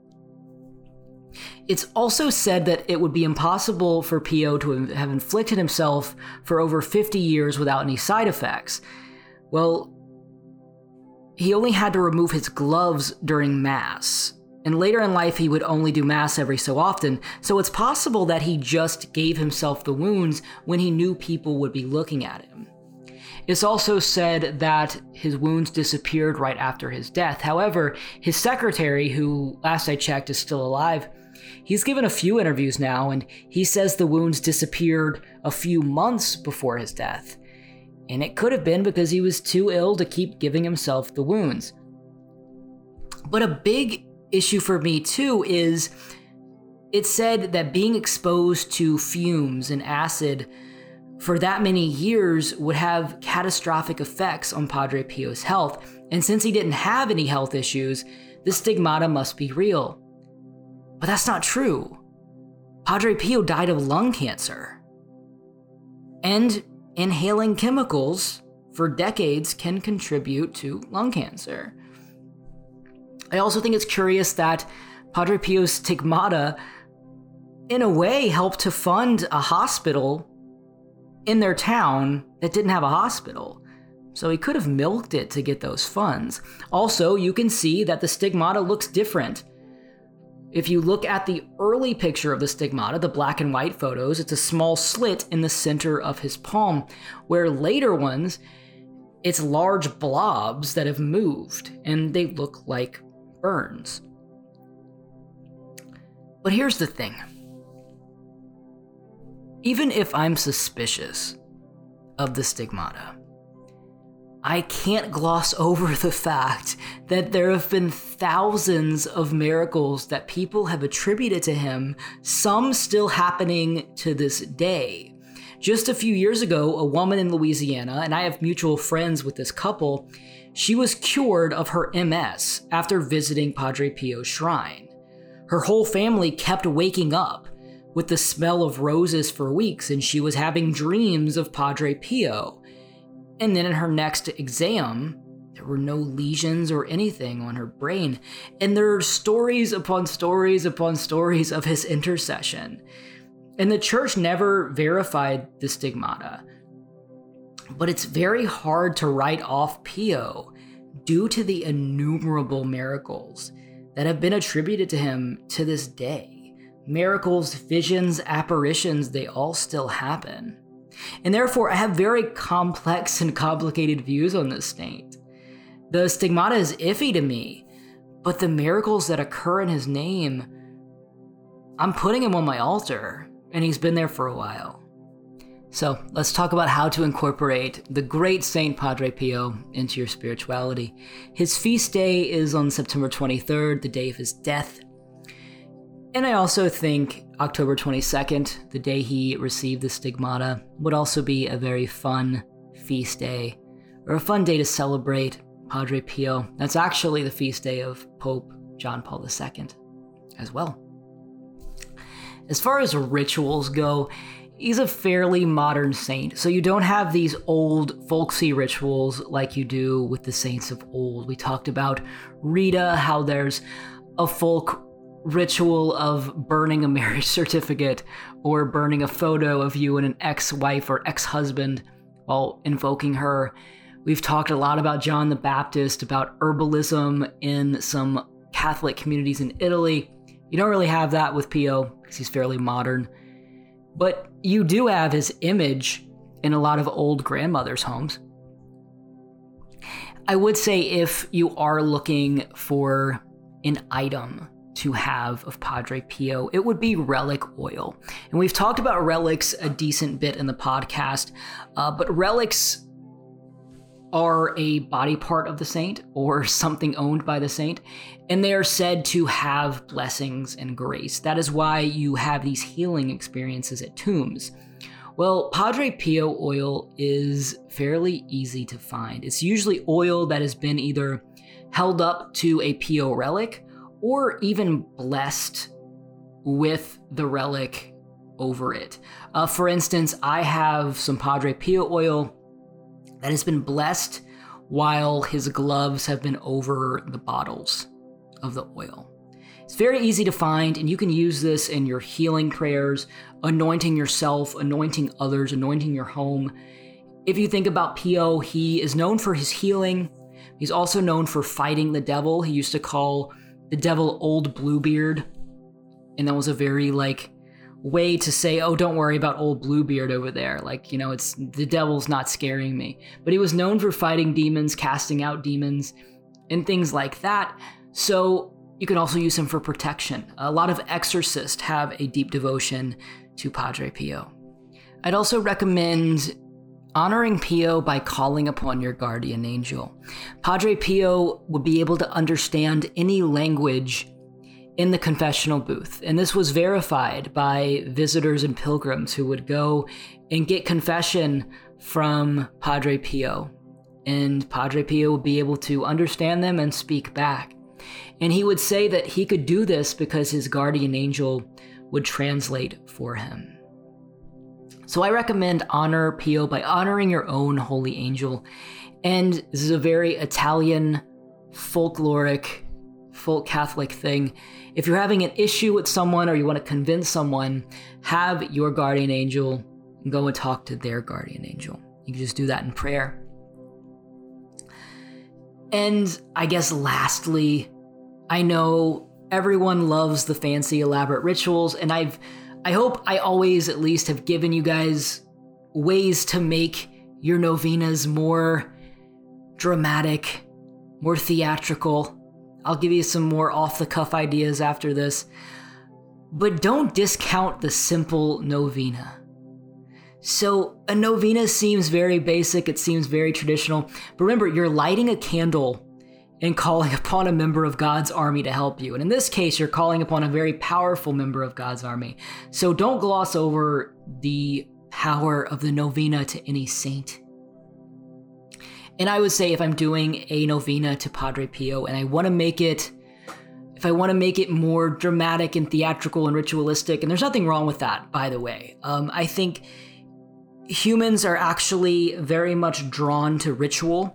It's also said that it would be impossible for Pio to have inflicted himself for over 50 years without any side effects. Well, he only had to remove his gloves during Mass, and later in life he would only do Mass every so often, so it's possible that he just gave himself the wounds when he knew people would be looking at him. It's also said that his wounds disappeared right after his death. However, his secretary, who last I checked is still alive, he's given a few interviews now, and he says the wounds disappeared a few months before his death. And it could have been because he was too ill to keep giving himself the wounds. But a big issue for me too is it's said that being exposed to fumes and acid for that many years would have catastrophic effects on Padre Pio's health. And since he didn't have any health issues, the stigmata must be real. But that's not true. Padre Pio died of lung cancer. And inhaling chemicals for decades can contribute to lung cancer. I also think it's curious that Padre Pio's stigmata, in a way, helped to fund a hospital in their town that didn't have a hospital. So he could have milked it to get those funds. Also, you can see that the stigmata looks different. If you look at the early picture of the stigmata, the black and white photos, it's a small slit in the center of his palm, where later ones, it's large blobs that have moved, and they look like burns. But here's the thing. Even if I'm suspicious of the stigmata, I can't gloss over the fact that there have been thousands of miracles that people have attributed to him, some still happening to this day. Just a few years ago, a woman in Louisiana, and I have mutual friends with this couple, she was cured of her MS after visiting Padre Pio's shrine. Her whole family kept waking up with the smell of roses for weeks, and she was having dreams of Padre Pio. And then in her next exam, there were no lesions or anything on her brain. And there are stories upon stories upon stories of his intercession. And the church never verified the stigmata. But it's very hard to write off Pio due to the innumerable miracles that have been attributed to him to this day. Miracles, visions, apparitions, they all still happen. And therefore, I have very complex and complicated views on this saint. The stigmata is iffy to me, but the miracles that occur in his name, I'm putting him on my altar, and he's been there for a while. So let's talk about how to incorporate the great Saint Padre Pio into your spirituality. His feast day is on September 23rd, the day of his death. And I also think October 22nd, the day he received the stigmata, would also be a very fun feast day, or a fun day to celebrate Padre Pio. That's actually the feast day of Pope John Paul II as well. As far as rituals go, he's a fairly modern saint, so you don't have these old folksy rituals like you do with the saints of old. We talked about Rita, how there's a folk ritual of burning a marriage certificate or burning a photo of you and an ex-wife or ex-husband while invoking her. We've talked a lot about John the Baptist, about herbalism in some Catholic communities in Italy. You don't really have that with Pio because he's fairly modern, but you do have his image in a lot of old grandmothers' homes. I would say if you are looking for an item to have of Padre Pio, it would be relic oil. And we've talked about relics a decent bit in the podcast, but relics are a body part of the saint or something owned by the saint, and they are said to have blessings and grace. That is why you have these healing experiences at tombs. Well, Padre Pio oil is fairly easy to find. It's usually oil that has been either held up to a Pio relic or even blessed with the relic over it. For instance, I have some Padre Pio oil that has been blessed while his gloves have been over the bottles of the oil. It's very easy to find, and you can use this in your healing prayers, anointing yourself, anointing others, anointing your home. If you think about Pio, he is known for his healing. He's also known for fighting the devil. He used to call the devil Old Bluebeard, and that was a very way to say, oh, don't worry about old Bluebeard over there. It's the devil's not scaring me. But he was known for fighting demons, casting out demons, and things like that. So you can also use him for protection. A lot of exorcists have a deep devotion to Padre Pio. I'd also recommend honoring Pio by calling upon your guardian angel. Padre Pio would be able to understand any language in the confessional booth, and this was verified by visitors and pilgrims who would go and get confession from Padre Pio, and Padre Pio would be able to understand them and speak back. And he would say that he could do this because his guardian angel would translate for him. So I recommend honor Pio by honoring your own holy angel. And this is a very Italian, folkloric, folk Catholic thing. If you're having an issue with someone or you want to convince someone, have your guardian angel go and talk to their guardian angel. You can just do that in prayer. And I guess lastly, I know everyone loves the fancy, elaborate rituals, and I hope I always at least have given you guys ways to make your novenas more dramatic, more theatrical. I'll give you some more off-the-cuff ideas after this. But don't discount the simple novena. So a novena seems very basic, it seems very traditional, but remember, you're lighting a candle and calling upon a member of God's army to help you. And in this case, you're calling upon a very powerful member of God's army. So don't gloss over the power of the novena to any saint. And I would say if I'm doing a novena to Padre Pio and I want to make it, if I want to make it more dramatic and theatrical and ritualistic, and there's nothing wrong with that, by the way. I think humans are actually very much drawn to ritual.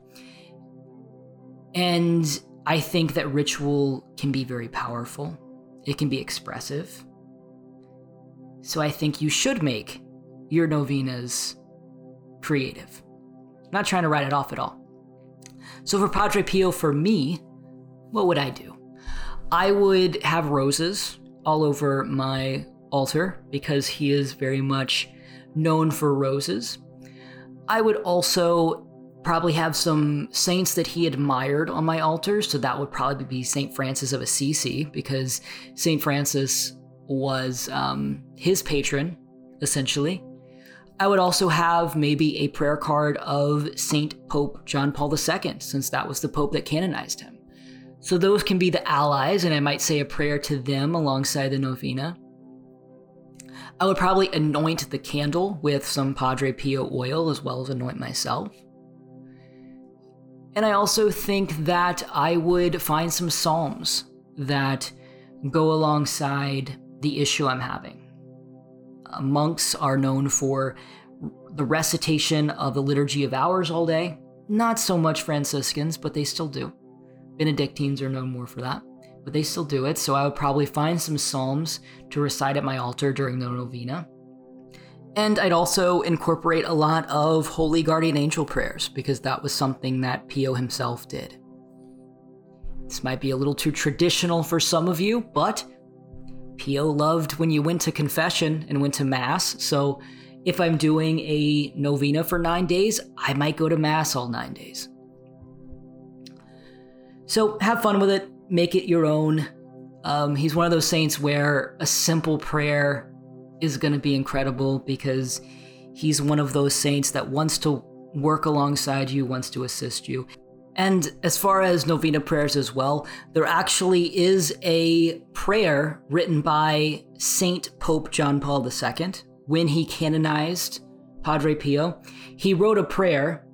And I think that ritual can be very powerful. It can be expressive. So I think you should make your novenas creative. I'm not trying to write it off at all. So for Padre Pio, for me, what would I do? I would have roses all over my altar because he is very much known for roses. I would also probably have some saints that he admired on my altar, so that would probably be St. Francis of Assisi, because St. Francis was his patron, essentially. I would also have maybe a prayer card of St. Pope John Paul II, since that was the Pope that canonized him. So those can be the allies, and I might say a prayer to them alongside the novena. I would probably anoint the candle with some Padre Pio oil, as well as anoint myself. And I also think that I would find some psalms that go alongside the issue I'm having. Monks are known for the recitation of the Liturgy of Hours all day. Not so much Franciscans, but they still do. Benedictines are known more for that, but they still do it. So I would probably find some psalms to recite at my altar during the novena. And I'd also incorporate a lot of Holy Guardian Angel prayers, because that was something that Pio himself did. This might be a little too traditional for some of you, but Pio loved when you went to confession and went to Mass, so if I'm doing a novena for 9 days, I might go to Mass all 9 days. So have fun with it. make it your own. He's one of those saints where a simple prayer is going to be incredible, because he's one of those saints that wants to work alongside you, wants to assist you. And as far as novena prayers as well, there actually is a prayer written by Saint Pope John Paul II when he canonized Padre Pio. He wrote a prayer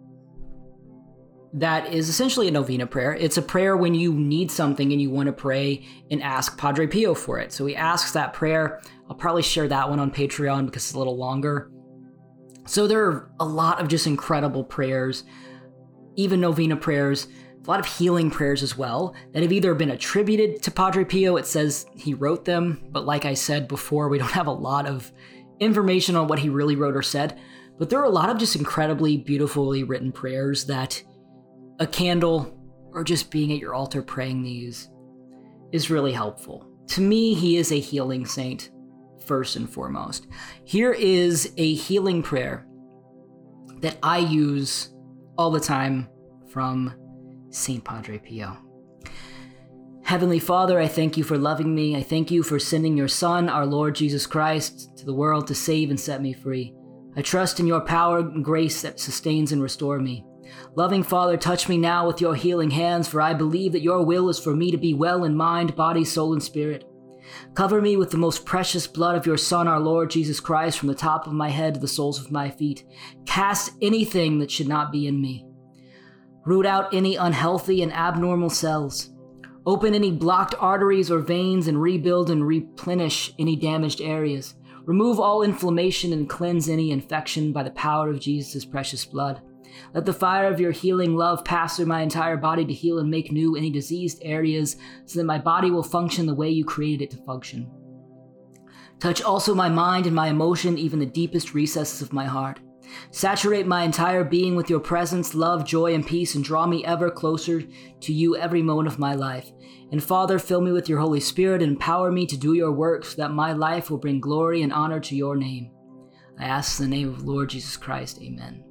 that is essentially a novena prayer. It's a prayer when you need something and you want to pray and ask Padre Pio for it. So he asks that prayer. I'll probably share that one on Patreon because it's a little longer. So there are a lot of just incredible prayers, even novena prayers, a lot of healing prayers as well, that have either been attributed to Padre Pio. It says he wrote them, but like I said before, we don't have a lot of information on what he really wrote or said. But there are a lot of just incredibly beautifully written prayers that a candle or just being at your altar praying these is really helpful. To me, he is a healing saint, first and foremost. Here is a healing prayer that I use all the time from Saint Padre Pio. Heavenly Father, I thank you for loving me. I thank you for sending your Son, our Lord Jesus Christ, to the world to save and set me free. I trust in your power and grace that sustains and restores me. Loving Father, touch me now with your healing hands, for I believe that your will is for me to be well in mind, body, soul, and spirit. Cover me with the most precious blood of your Son, our Lord Jesus Christ, from the top of my head to the soles of my feet. Cast anything that should not be in me. Root out any unhealthy and abnormal cells. Open any blocked arteries or veins and rebuild and replenish any damaged areas. Remove all inflammation and cleanse any infection by the power of Jesus' precious blood. Let the fire of your healing love pass through my entire body to heal and make new any diseased areas, so that my body will function the way you created it to function. Touch also my mind and my emotion, even the deepest recesses of my heart. Saturate my entire being with your presence, love, joy, and peace, and draw me ever closer to you every moment of my life. And Father, fill me with your Holy Spirit and empower me to do your work, so that my life will bring glory and honor to your name. I ask in the name of the Lord Jesus Christ, amen.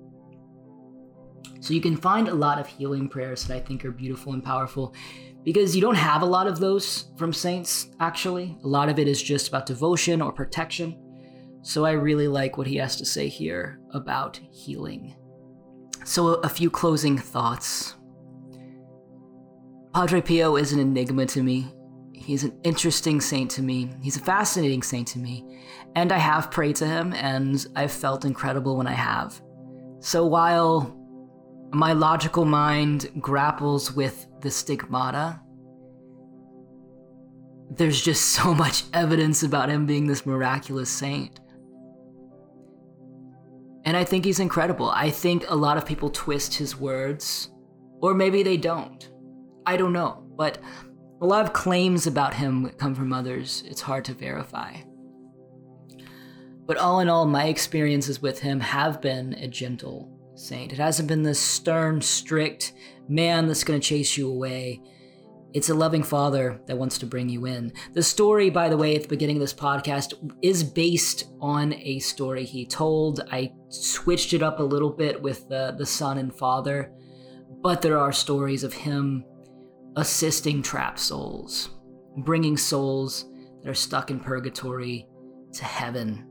So you can find a lot of healing prayers that I think are beautiful and powerful, because you don't have a lot of those from saints, actually. A lot of it is just about devotion or protection. So I really like what he has to say here about healing. So a few closing thoughts. Padre Pio is an enigma to me. He's an interesting saint to me. He's a fascinating saint to me. And I have prayed to him, and I've felt incredible when I have. So while my logical mind grapples with the stigmata, there's just so much evidence about him being this miraculous saint. And I think he's incredible. I think a lot of people twist his words, or maybe they don't. I don't know. But a lot of claims about him come from others. It's hard to verify. But all in all, my experiences with him have been a gentle saint. It hasn't been this stern, strict man that's going to chase you away. It's a loving father that wants to bring you in. The story, by the way, at the beginning of this podcast is based on a story he told. I switched it up a little bit with the son and father, but there are stories of him assisting trapped souls, bringing souls that are stuck in purgatory to heaven.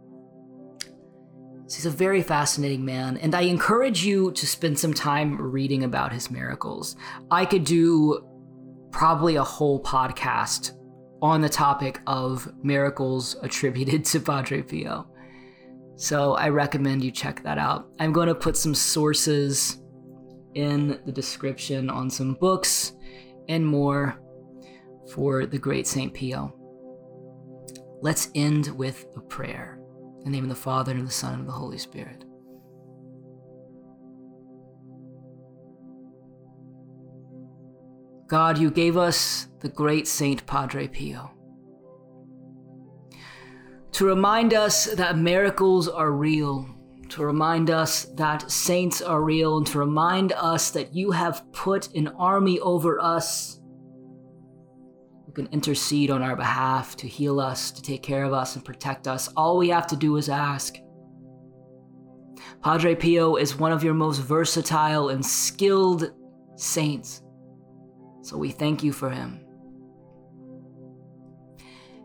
So he's a very fascinating man, and I encourage you to spend some time reading about his miracles. I could do probably a whole podcast on the topic of miracles attributed to Padre Pio. So I recommend you check that out. I'm going to put some sources in the description on some books and more for the great Saint Pio. Let's end with a prayer. In the name of the Father, and of the Son, and of the Holy Spirit. God, you gave us the great Saint Padre Pio to remind us that miracles are real, to remind us that saints are real, and to remind us that you have put an army over us who can intercede on our behalf, to heal us, to take care of us, and protect us. All we have to do is ask. Padre Pio is one of your most versatile and skilled saints, so we thank you for him.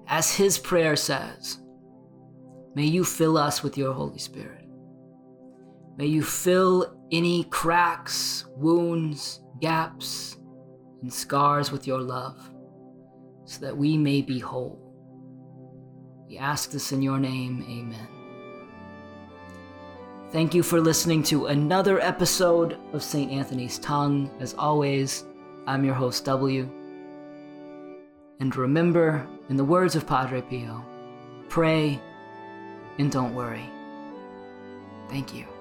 as his prayer says, may you fill us with your Holy Spirit. May you fill any cracks, wounds, gaps, and scars with your love, so that we may be whole. We ask this in your name, amen. Thank you for listening to another episode of St. Anthony's Tongue. As always, I'm your host, W. And remember, in the words of Padre Pio, pray and don't worry. Thank you.